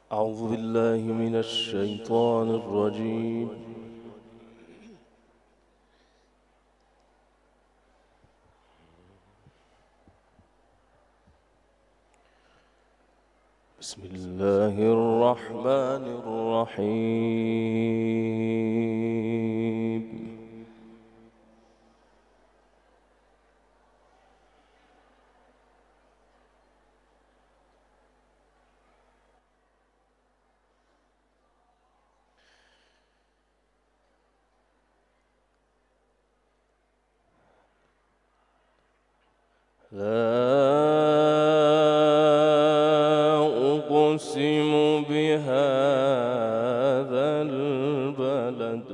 أعوذ بالله من الشيطان الرجيم. بسم الله الرحمن الرحيم. لا أقسم بهذا البلد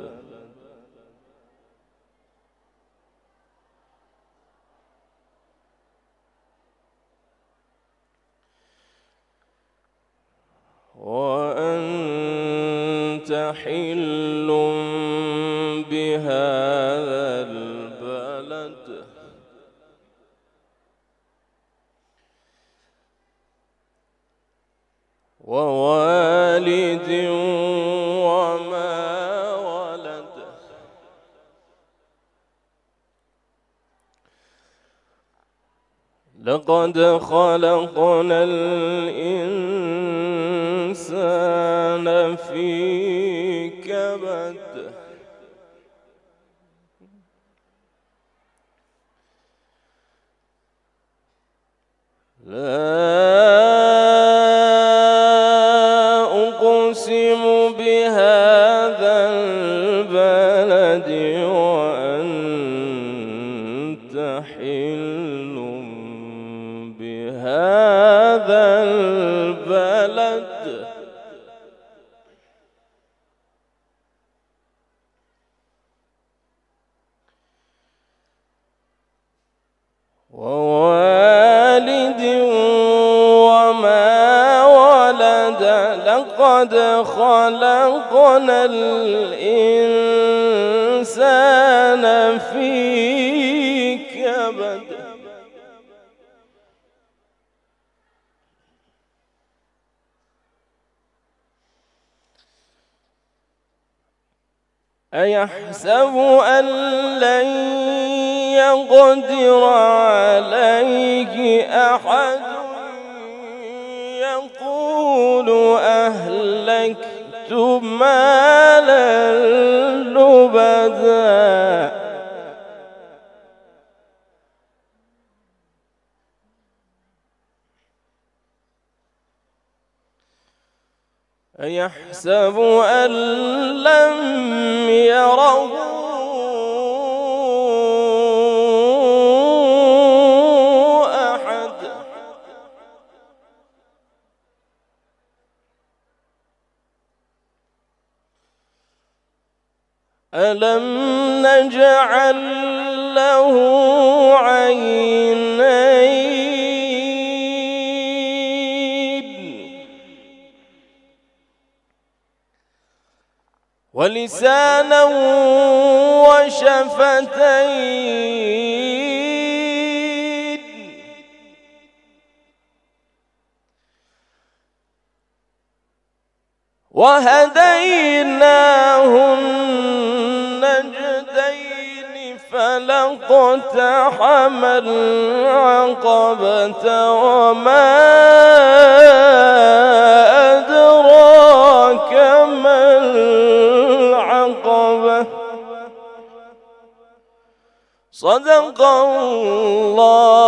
وأنت حل بهذا البلد ووالد وما ولد. لقد خلقنا الإنسان في كبد. أقسم بهذا البلد وأنت حل بهذا البلد ووالد وما ولد. لقد خلقنا الإنسان في كبد. أيحسب أن لن يقدر عليه أحد. يقول أهلكت مالا لبدا. أيحسب أن لم يره أحد. ألم نجعل له عينين ولسانا وشفتين وهديناه النجدين فلاقتحم العقبة وما أدراك ما العقبة. صدق الله